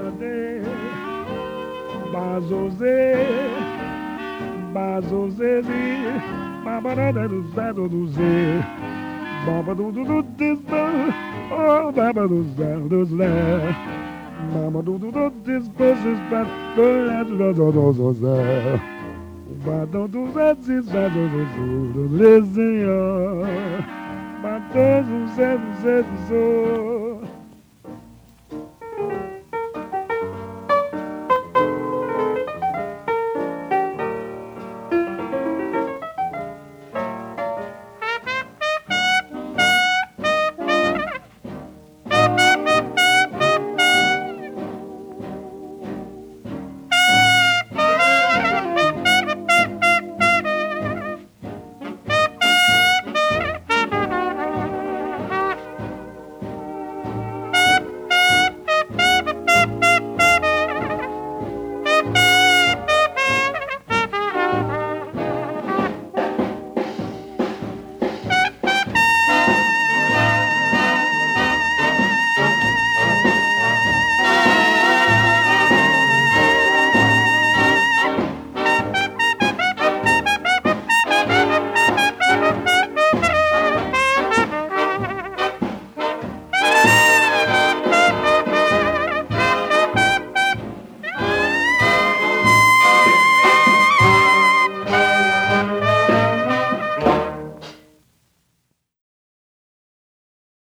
de Bazozé, Bazozé, Babada do Zado do Z, Baba do this, oh, Baba do Zado do Zé, Mama do this, business, but do Zé, Bada do Zé, Zado do Lizinho, Bada do Zé, Zé, Zé,